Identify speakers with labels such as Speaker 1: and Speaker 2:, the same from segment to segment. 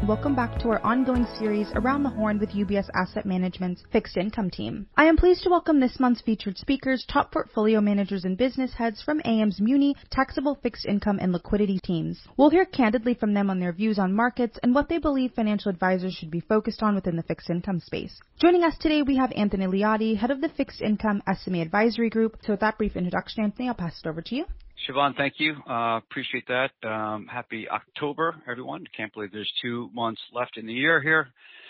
Speaker 1: Welcome back to our ongoing series Around the Horn with UBS Asset Management's Fixed Income team. I am pleased to welcome this month's featured speakers, top portfolio managers and business heads from AM's Muni, Taxable Fixed Income and Liquidity teams. We'll hear candidly from them on their views on markets and what they believe financial advisors should be focused on within the fixed income space. Joining us today, we have Anthony Liotti, head of the Fixed Income SMA Advisory Group. So with that brief introduction, Anthony, I'll pass it over to you.
Speaker 2: Siobhan, thank you. Appreciate that. Happy October, everyone. Can't believe there's 2 months left in the year here.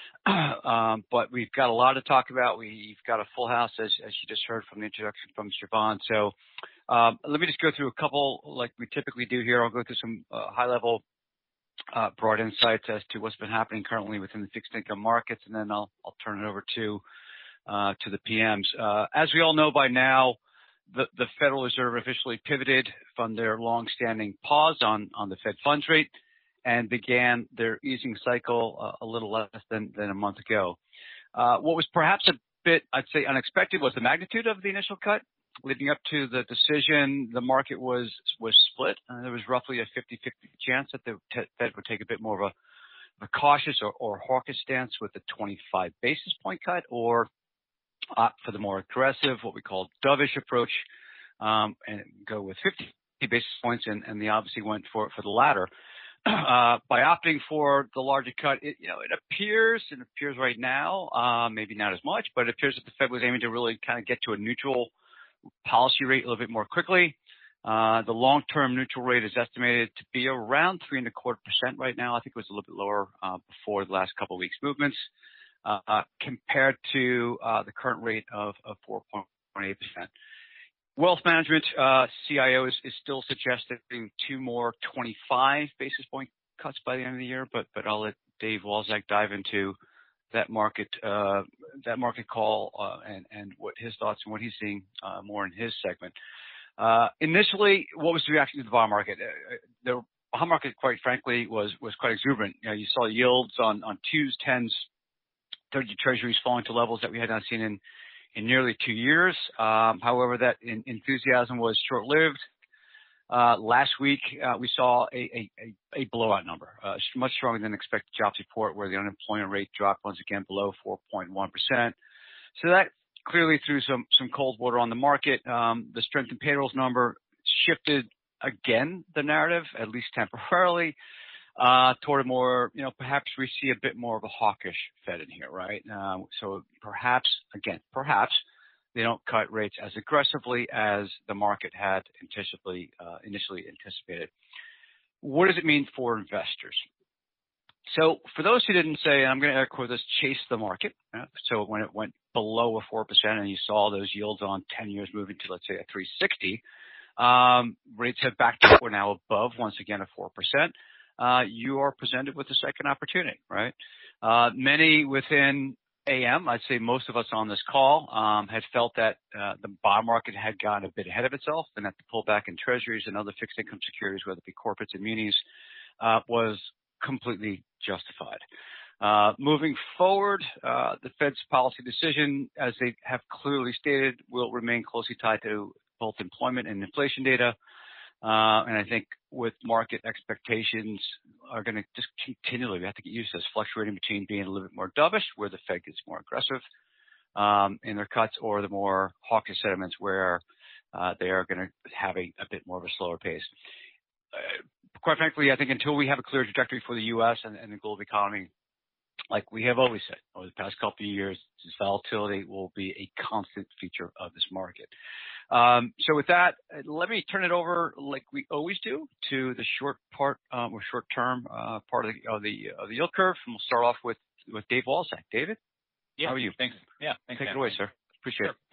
Speaker 2: But we've got a lot to talk about. We've got a full house, as you just heard from the introduction from Siobhan. So let me just go through a couple like we typically do here. I'll go through some high-level broad insights as to what's been happening currently within the fixed income markets, and then I'll turn it over to the PMs. As we all know by now, the Federal Reserve officially pivoted from their long-standing pause on the Fed funds rate and began their easing cycle a little less than a month ago. What was perhaps a bit, I'd say, unexpected was the magnitude of the initial cut. Leading up to the decision, the market was split. There was roughly a 50-50 chance that the Fed would take a bit more of a cautious or hawkish stance with the 25 basis point cut, or for the more aggressive, what we call dovish approach, and go with 50 basis points, and they obviously went for the latter. By opting for the larger cut, it appears right now, maybe not as much, but it appears that the Fed was aiming to really kind of get to a neutral policy rate a little bit more quickly. The long-term neutral rate is estimated to be around 3.25% right now. I think it was a little bit lower before the last couple of weeks' movements. Compared to the current rate of 4.8%. Wealth management CIO is still suggesting 2 more 25 basis point cuts by the end of the year, but I'll let Dave Walczak dive into that market call and what his thoughts and what he's seeing more in his segment. Initially, what was the reaction to the bond market? The bond market, quite frankly, was quite exuberant. You saw yields on 2s, 10s, 30 treasuries falling to levels that we had not seen in nearly 2 years. However, that enthusiasm was short-lived. Last week, we saw a blowout number, much stronger than expected jobs report, where the unemployment rate dropped once again below 4.1%. So that clearly threw some cold water on the market. The strength in payrolls number shifted again the narrative, at least temporarily, toward a more, perhaps we see a bit more of a hawkish Fed in here, right? So perhaps they don't cut rates as aggressively as the market had initially anticipated. What does it mean for investors? So for those who didn't say, and I'm going to air quote this, chase the market. So when it went below a 4% and you saw those yields on 10 years moving to, let's say, a 360, rates have backed up. We're now above, once again, a 4%. You are presented with a second opportunity, right? Many within AM, I'd say most of us on this call, had felt that the bond market had gotten a bit ahead of itself and that the pullback in treasuries and other fixed income securities, whether it be corporates and munis, was completely justified. Moving forward, the Fed's policy decision, as they have clearly stated, will remain closely tied to both employment and inflation data. And I think with market expectations are going to just continually, we have to get used to this, fluctuating between being a little bit more dovish, where the Fed gets more aggressive in their cuts, or the more hawkish sentiments where they are going to have a bit more of a slower pace. Quite frankly, I think until we have a clear trajectory for the U.S. and the global economy, like we have always said over the past couple of years, this volatility will be a constant feature of this market. So with that, let me turn it over, like we always do, to the short part or short-term part of the yield curve, and we'll start off with Dave Walczak. David, how are you?
Speaker 3: Thanks. Yeah, thanks.
Speaker 2: Take it away, sir. Appreciate it.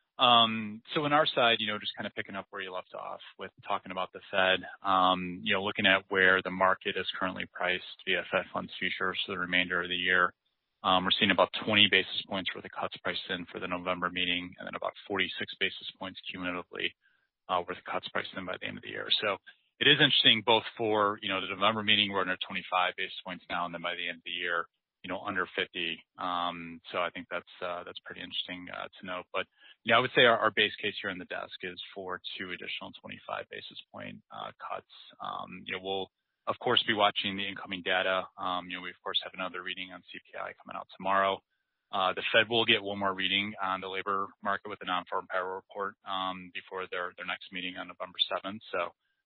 Speaker 3: So on our side, just kind of picking up where you left off with talking about the Fed, looking at where the market is currently priced via Fed funds futures for the remainder of the year. We're seeing about 20 basis points worth of cuts priced in for the November meeting, and then about 46 basis points cumulatively worth of cuts priced in by the end of the year. So it is interesting both for, the November meeting, we're under 25 basis points now, and then by the end of the year, under 50. So I think that's pretty interesting to note. But I would say our base case here on the desk is for 2 additional 25 basis point cuts. of course, be watching the incoming data. We, of course, have another reading on CPI coming out tomorrow. The Fed will get one more reading on the labor market with the non-farm payroll report before their next meeting on November 7th. So,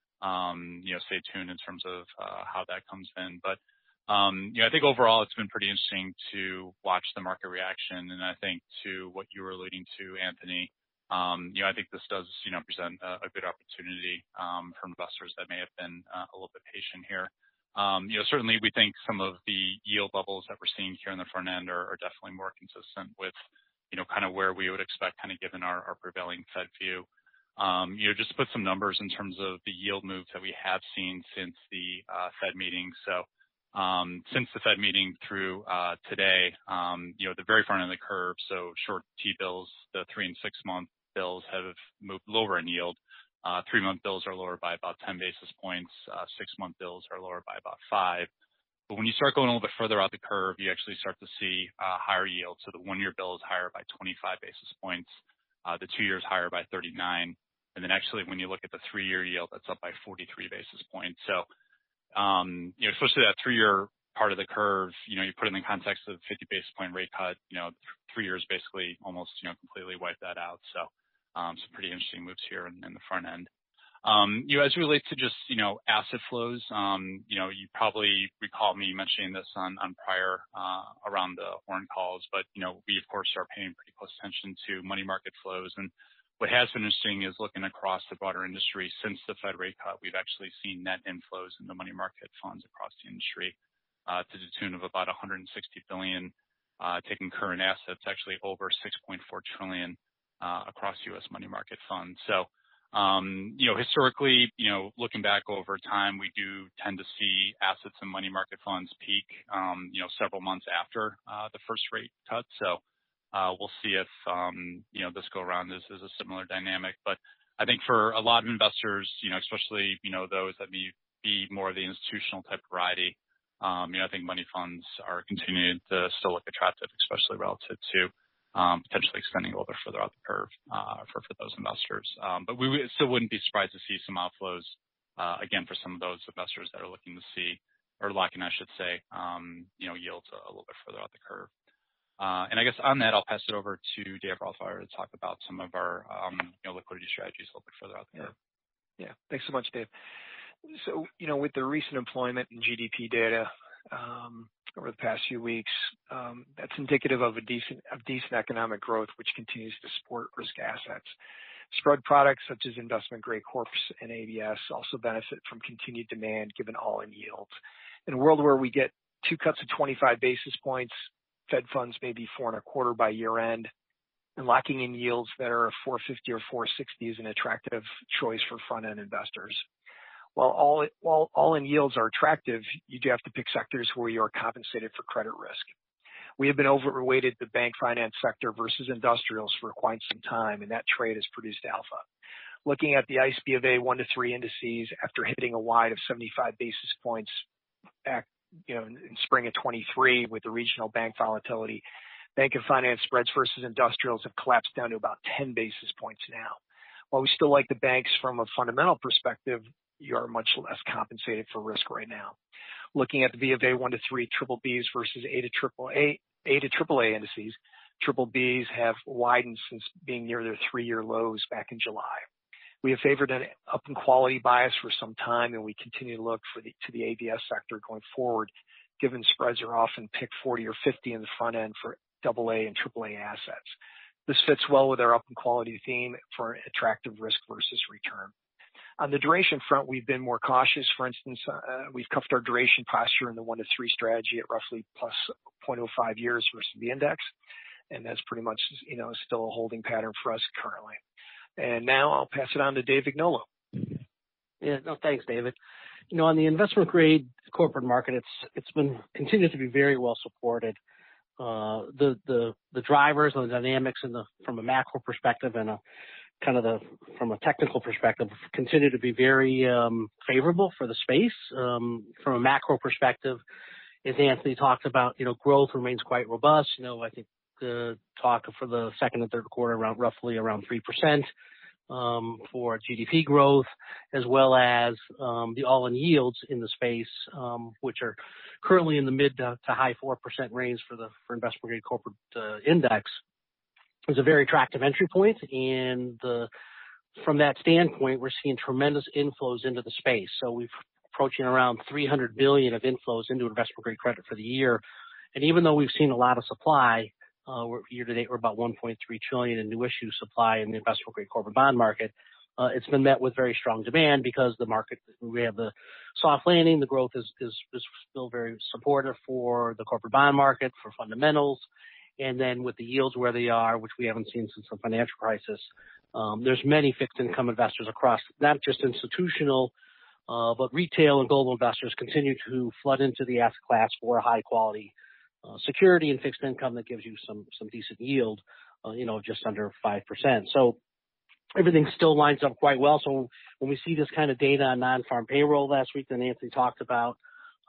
Speaker 3: stay tuned in terms of how that comes in. But, I think overall it's been pretty interesting to watch the market reaction. And I think to what you were alluding to, Anthony, I think this does, present a good opportunity for investors that may have been a little bit patient here. Certainly we think some of the yield levels that we're seeing here in the front end are definitely more consistent with, kind of where we would expect, kind of given our prevailing Fed view. Just to put some numbers in terms of the yield moves that we have seen since the Fed meeting. So, since the Fed meeting through today, the very front end of the curve, so short T-bills, the 3 and 6 month bills have moved lower in yield. 3-month bills are lower by about 10 basis points. 6-month bills are lower by about 5. But when you start going a little bit further out the curve, you actually start to see higher yields. So the 1-year bill is higher by 25 basis points. The 2 years higher by 39. And then actually when you look at the 3-year yield, that's up by 43 basis points. So, especially that 3-year part of the curve, you put it in the context of 50 basis point rate cut, 3 years basically almost, completely wiped that out. So, some pretty interesting moves here in the front end. As it relates to just, asset flows, you probably recall me mentioning this on prior, around the Horn calls, but, we of course are paying pretty close attention to money market flows. And what has been interesting is looking across the broader industry since the Fed rate cut, we've actually seen net inflows in the money market funds across the industry, to the tune of about $160 billion, taking current assets actually over $6.4 trillion, across U.S. money market funds. So, historically, looking back over time, we do tend to see assets in money market funds peak, several months after the first rate cut. So, we'll see if, this go around is a similar dynamic. But I think for a lot of investors, especially, those that may be more of the institutional type variety, I think money funds are continuing to still look attractive, especially relative to potentially extending a little bit further out the curve for those investors. But we still wouldn't be surprised to see some outflows, again, for some of those investors that are looking to see, or locking, I should say, yields a little bit further out the curve. And I guess on that, I'll pass it over to Dave Rothweiler to talk about some of our liquidity strategies a little bit further out the curve.
Speaker 4: Yeah. Thanks so much, Dave. So, with the recent employment and GDP data over the past few weeks, that's indicative of decent economic growth, which continues to support risk assets. Spread products such as investment-grade corps and ABS also benefit from continued demand given all-in yields. In a world where we get 2 cuts of 25 basis points, Fed funds may be 4.25 by year end, and locking in yields that are 4.50 or 4.60 is an attractive choice for front-end investors. While all-in yields are attractive, you do have to pick sectors where you are compensated for credit risk. We have been overweighted the bank finance sector versus industrials for quite some time, and that trade has produced alpha. Looking at the ICE B of A 1 to 3 indices after hitting a wide of 75 basis points back, in spring of 23 with the regional bank volatility, bank and finance spreads versus industrials have collapsed down to about 10 basis points now. While we still like the banks from a fundamental perspective, you are much less compensated for risk right now. Looking at the B of A 1 to 3 triple Bs versus A to triple A indices, triple Bs have widened since being near their 3-year lows back in July. We have favored an up in quality bias for some time, and we continue to look to the ABS sector going forward, given spreads are often picked 40 or 50 in the front end for AA and AAA assets. This fits well with our up in quality theme for attractive risk versus return. On the duration front, we've been more cautious. For instance, we've cuffed our duration posture in the 1 to 3 strategy at roughly plus 0.05 years versus the index. And that's pretty much, still a holding pattern for us currently. And now I'll pass it on to Dave Vignolo.
Speaker 5: Yeah, no, thanks, David. On the investment grade corporate market, it's been continued to be very well supported. The drivers and the dynamics from a macro perspective and from a technical perspective continue to be very favorable for the space. From a macro perspective, as Anthony talked about, growth remains quite robust. I think the talk for the second and third quarter roughly around 3%. for GDP growth, as well as the all-in yields in the space, which are currently in the mid to high 4% range for investment grade corporate index, is a very attractive entry point. And from that standpoint, we're seeing tremendous inflows into the space. So we're approaching around $300 billion of inflows into investment grade credit for the year. And even though we've seen a lot of supply, year to date, we're about $1.3 trillion in new issue supply in the investment grade corporate bond market. It's been met with very strong demand because the market, we have the soft landing. The growth is still very supportive for the corporate bond market, for fundamentals. And then with the yields where they are, which we haven't seen since the financial crisis, there's many fixed income investors across, not just institutional, but retail and global investors continue to flood into the asset class for a high quality security and fixed income that gives you some decent yield, just under 5%. So everything still lines up quite well. So when we see this kind of data on non-farm payroll last week that Anthony talked about,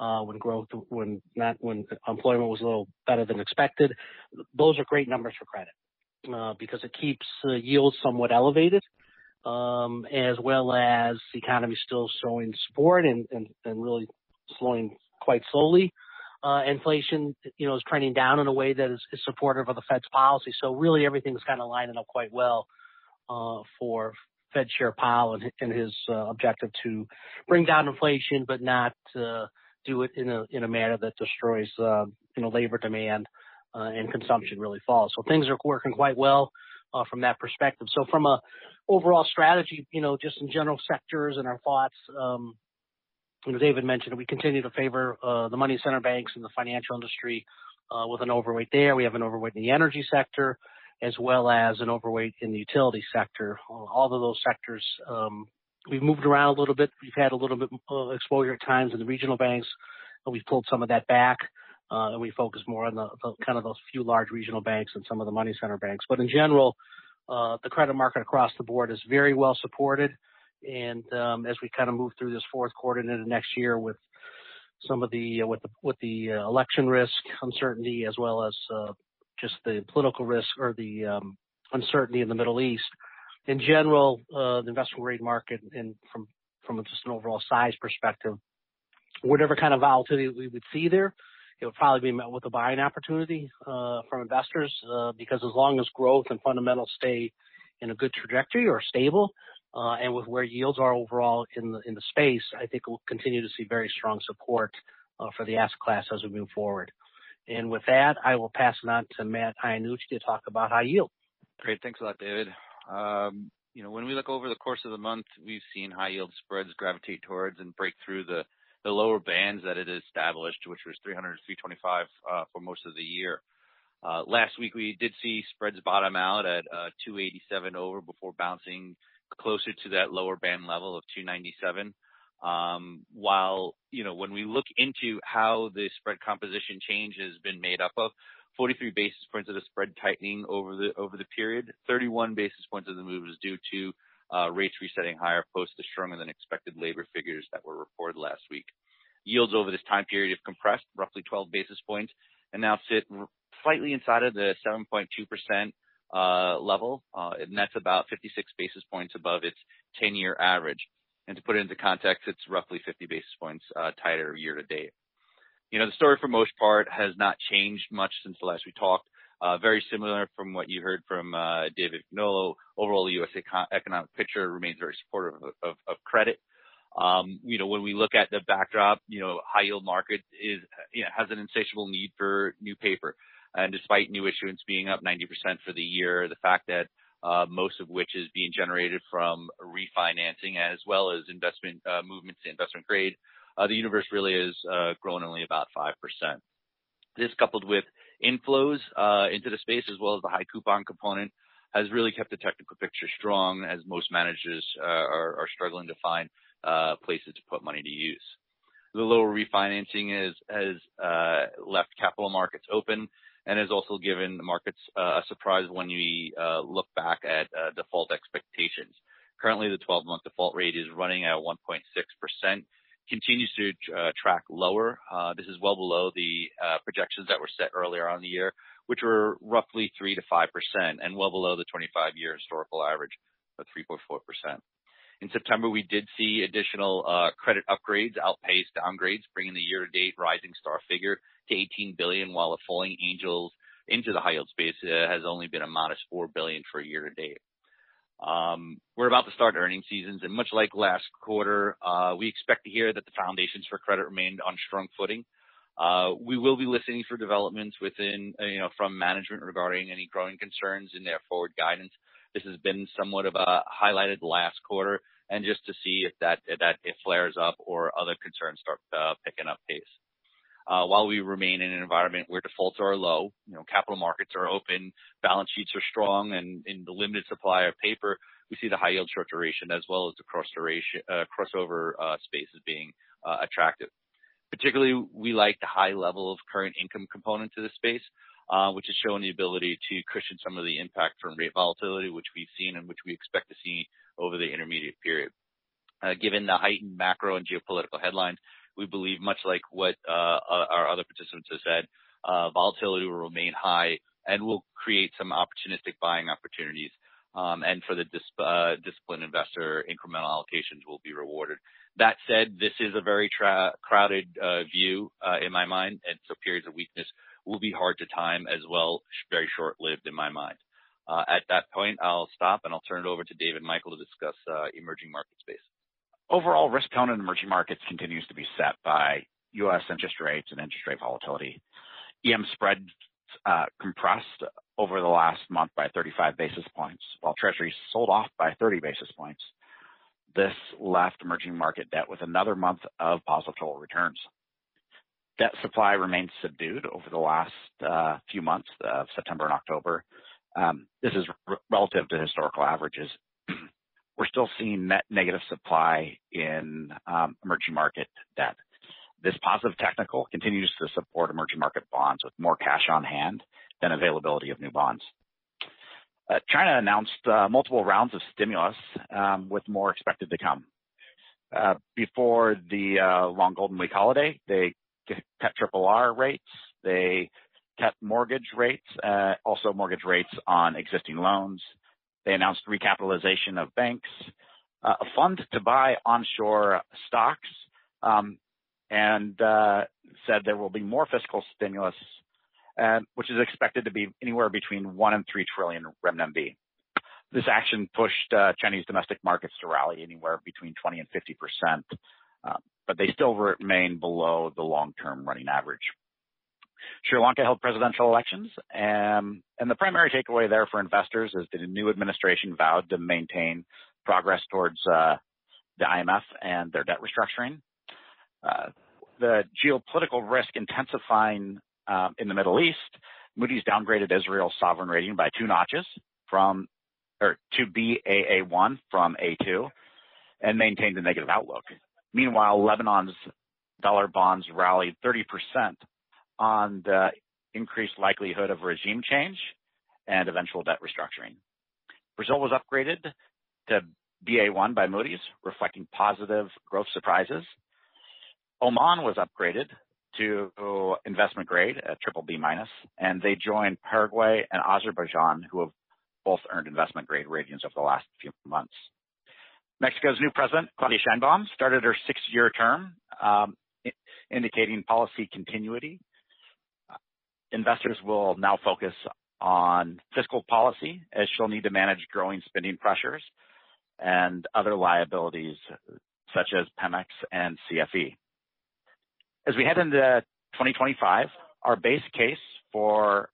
Speaker 5: when employment was a little better than expected, those are great numbers for credit, because it keeps yields somewhat elevated, as well as the economy still showing support and really slowing quite slowly. Inflation, is trending down in a way that is supportive of the Fed's policy. So really everything's kind of lining up quite well for Fed Chair Powell and his objective to bring down inflation, but not do it in a manner that destroys labor demand and consumption really falls. So things are working quite well from that perspective. So from a overall strategy, just in general sectors and our thoughts, David mentioned, we continue to favor the money center banks and the financial industry with an overweight there. We have an overweight in the energy sector, as well as an overweight in the utility sector. All of those sectors, we've moved around a little bit. We've had a little bit exposure at times in the regional banks, but we've pulled some of that back, and we focus more on the kind of those few large regional banks and some of the money center banks. But in general, the credit market across the board is very well supported. And as we kind of move through this fourth quarter and into next year with some of the with the election risk uncertainty, as well as just the political risk or the uncertainty in the Middle East, in general, the investment grade market, and from just an overall size perspective, whatever kind of volatility we would see there, it would probably be met with a buying opportunity from investors, because as long as growth and fundamentals stay in a good trajectory or stable, and with where yields are overall in the space, I think we'll continue to see very strong support for the asset class as we move forward. And with that, I will pass it on to Matt Iannucci to talk about high yield.
Speaker 6: Great. Thanks a lot, David. When we look over the course of the month, we've seen high yield spreads gravitate towards and break through the lower bands that it established, which was 300 to 325 for most of the year. Last week, we did see spreads bottom out at 287 over before bouncing closer to that lower band level of 297. While, when we look into how the spread composition change has been made up of, 43 basis points of the spread tightening over the period, 31 basis points of the move is due to rates resetting higher post the stronger than expected labor figures that were reported last week. Yields over this time period have compressed roughly 12 basis points and now sit slightly inside of the 7.2% level, and that's about 56 basis points above its 10-year average. And to put it into context, it's roughly 50 basis points tighter year to date. The story for most part has not changed much since the last we talked. Very similar from what you heard from David Gnolo. Overall, the U.S. economic picture remains very supportive of credit. When we look at the backdrop, high yield market has an insatiable need for new paper. And despite new issuance being up 90% for the year, the fact that most of which is being generated from refinancing as well as investment movements to investment grade, the universe really is growing only about 5%. This, coupled with inflows into the space as well as the high coupon component, has really kept the technical picture strong, as most managers are struggling to find places to put money to use. The lower refinancing has left capital markets open and has also given the markets a surprise when we look back at default expectations. Currently, the 12-month default rate is running at 1.6%, continues to track lower. This is well below the projections that were set earlier on the year, which were roughly 3 to 5%, and well below the 25-year historical average of 3.4%. In September, we did see additional credit upgrades outpace downgrades, bringing the year-to-date rising star figure to $18 billion, while the falling angels into the high-yield space has only been a modest $4 billion for year-to-date. We're about to start earnings seasons, and much like last quarter, we expect to hear that the foundations for credit remained on strong footing. We will be listening for developments within, from management regarding any growing concerns in their forward guidance. This has been somewhat of a highlighted last quarter, and just to see if it flares up or other concerns start picking up pace. While we remain in an environment where defaults are low, capital markets are open, balance sheets are strong, and in the limited supply of paper, we see the high yield short duration as well as the crossover spaces being attractive. Particularly, we like the high level of current income component to the space, which has shown the ability to cushion some of the impact from rate volatility, which we've seen and which we expect to see over the intermediate period. Given the heightened macro and geopolitical headlines, we believe, much like what our other participants have said, volatility will remain high and will create some opportunistic buying opportunities. And for the disciplined investor, incremental allocations will be rewarded. That said, this is a very crowded view in my mind, and so periods of weakness will be hard to time as well, very short-lived in my mind. At that point, I'll stop and I'll turn it over to David Michael to discuss emerging market space.
Speaker 7: Overall, risk tone in emerging markets continues to be set by U.S. interest rates and interest rate volatility. EM spreads compressed over the last month by 35 basis points, while Treasuries sold off by 30 basis points. This left emerging market debt with another month of positive total returns. Debt supply remains subdued over the last few months of September and October. This is relative to historical averages. We're still seeing net negative supply in emerging market debt. This positive technical continues to support emerging market bonds with more cash on hand than availability of new bonds. China announced multiple rounds of stimulus, with more expected to come. Before the long Golden Week holiday, they cut RRR rates. They cut mortgage rates, also mortgage rates on existing loans. They announced recapitalization of banks, a fund to buy onshore stocks, and said there will be more fiscal stimulus, which is expected to be anywhere between 1 and 3 trillion renminbi. This action pushed Chinese domestic markets to rally anywhere between 20 and 50%, but they still remain below the long-term running average. Sri Lanka held presidential elections, and the primary takeaway there for investors is that a new administration vowed to maintain progress towards the IMF and their debt restructuring. The geopolitical risk intensifying in the Middle East, Moody's downgraded Israel's sovereign rating by 2 notches to Baa1 from A2 and maintained a negative outlook. Meanwhile, Lebanon's dollar bonds rallied 30% on the increased likelihood of regime change and eventual debt restructuring. Brazil was upgraded to Ba1 by Moody's, reflecting positive growth surprises. Oman was upgraded to investment grade at BBB-, and they joined Paraguay and Azerbaijan, who have both earned investment grade ratings over the last few months. Mexico's new president, Claudia Sheinbaum, started her 6-year term, indicating policy continuity. Investors will now focus on fiscal policy, as she'll need to manage growing spending pressures and other liabilities such as Pemex and CFE. As we head into 2025, our base case for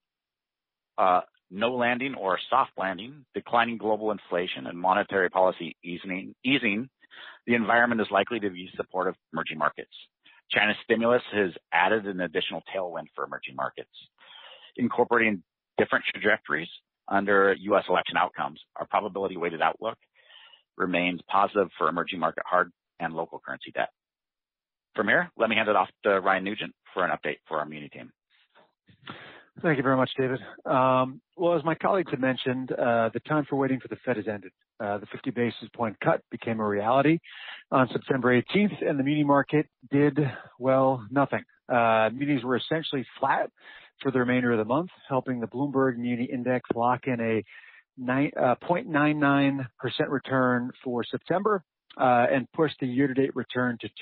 Speaker 7: no landing or soft landing, declining global inflation, and monetary policy easing, the environment is likely to be supportive of emerging markets. China's stimulus has added an additional tailwind for emerging markets. Incorporating different trajectories under U.S. election outcomes, our probability-weighted outlook remains positive for emerging market hard and local currency debt. From here, let me hand it off to Ryan Nugent for an update for our Muni team.
Speaker 8: Thank you very much, David. Well, as my colleagues had mentioned, the time for waiting for the Fed has ended. The 50 basis point cut became a reality on September 18th, and the muni market did, well, nothing. Munis were essentially flat for the remainder of the month, helping the Bloomberg Muni Index lock in a 0.99% return for September, and pushed the year-to-date return to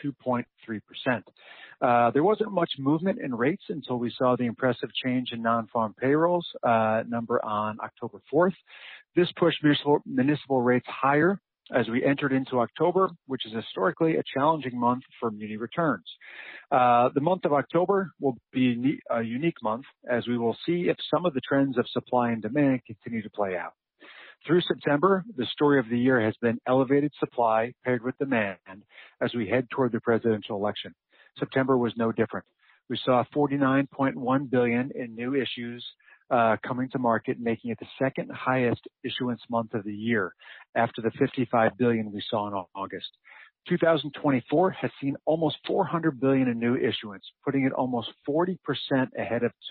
Speaker 8: 2.3%. There wasn't much movement in rates until we saw the impressive change in non-farm payrolls number on October 4th. This pushed municipal rates higher as we entered into October, which is historically a challenging month for muni returns. The month of October will be a unique month, as we will see if some of the trends of supply and demand continue to play out. Through September, the story of the year has been elevated supply paired with demand as we head toward the presidential election. September was no different. We saw $49.1 billion in new issues coming to market, making it the second highest issuance month of the year after the $55 billion we saw in August. 2024 has seen almost $400 billion in new issuance, putting it almost 40% ahead of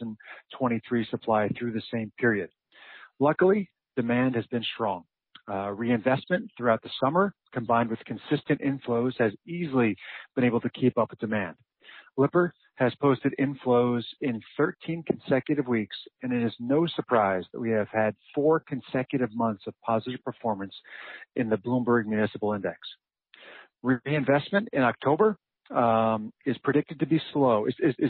Speaker 8: 2023 supply through the same period. Luckily, demand has been strong. Reinvestment throughout the summer, combined with consistent inflows, has easily been able to keep up with demand. Lipper has posted inflows in 13 consecutive weeks, and it is no surprise that we have had 4 consecutive months of positive performance in the Bloomberg Municipal Index. Reinvestment in October is predicted to slow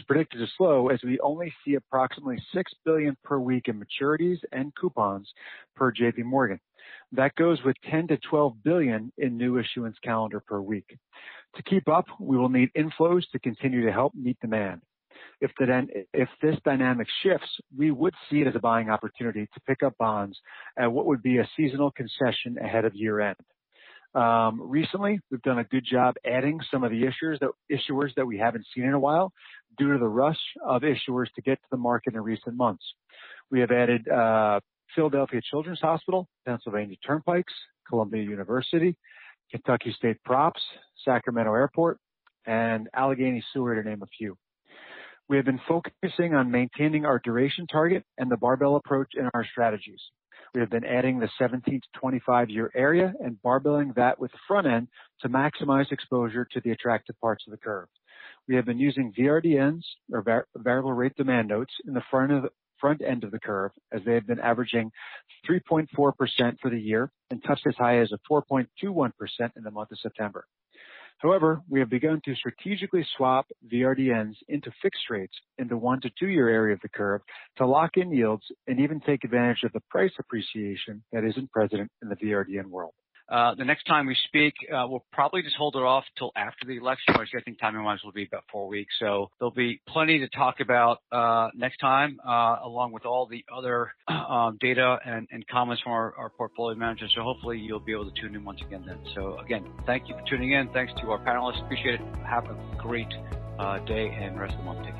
Speaker 8: as we only see approximately $6 billion per week in maturities and coupons per JP Morgan. That goes with $10 to $12 billion in new issuance calendar per week. To keep up, we will need inflows to continue to help meet demand. If this dynamic shifts, we would see it as a buying opportunity to pick up bonds at what would be a seasonal concession ahead of year end. Recently, we've done a good job adding some of the issuers that we haven't seen in a while due to the rush of issuers to get to the market in recent months. We have added Philadelphia Children's Hospital, Pennsylvania Turnpikes, Columbia University, Kentucky State Props, Sacramento Airport, and Allegheny Sewer, to name a few. We have been focusing on maintaining our duration target and the barbell approach in our strategies. We have been adding the 17 to 25-year area and barbelling that with the front end to maximize exposure to the attractive parts of the curve. We have been using VRDNs, or variable rate demand notes, in the front end of the curve, as they have been averaging 3.4% for the year and touched as high as a 4.21% in the month of September. However, we have begun to strategically swap VRDNs into fixed rates in the 1 to 2 year area of the curve to lock in yields and even take advantage of the price appreciation that isn't present in the VRDN world.
Speaker 2: The next time we speak, we'll probably just hold it off till after the election, which I think timing-wise will be about 4 weeks. So there'll be plenty to talk about next time, along with all the other data and comments from our portfolio managers. So hopefully you'll be able to tune in once again then. So again, thank you for tuning in. Thanks to our panelists. Appreciate it. Have a great day and rest of the month. Take care.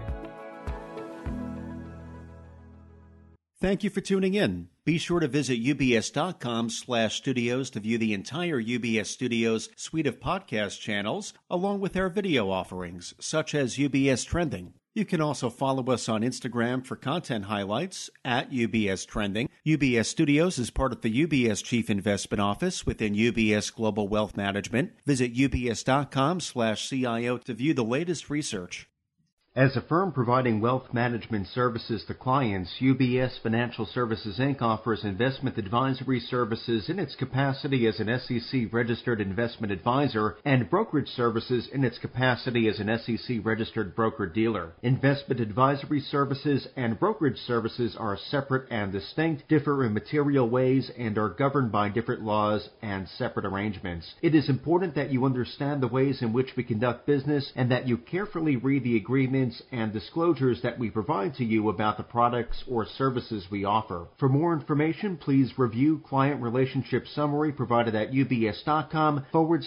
Speaker 9: Thank you for tuning in. Be sure to visit ubs.com/studios to view the entire UBS Studios suite of podcast channels, along with our video offerings, such as UBS Trending. You can also follow us on Instagram for content highlights at UBS Trending. UBS Studios is part of the UBS Chief Investment Office within UBS Global Wealth Management. Visit ubs.com/CIO to view the latest research.
Speaker 10: As a firm providing wealth management services to clients, UBS Financial Services, Inc. offers investment advisory services in its capacity as an SEC-registered investment advisor and brokerage services in its capacity as an SEC-registered broker-dealer. Investment advisory services and brokerage services are separate and distinct, differ in material ways, and are governed by different laws and separate arrangements. It is important that you understand the ways in which we conduct business and that you carefully read the agreements and disclosures that we provide to you about the products or services we offer. For more information, please review Client Relationship Summary provided at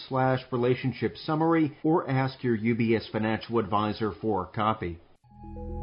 Speaker 10: ubs.com/relationship summary or ask your UBS financial advisor for a copy.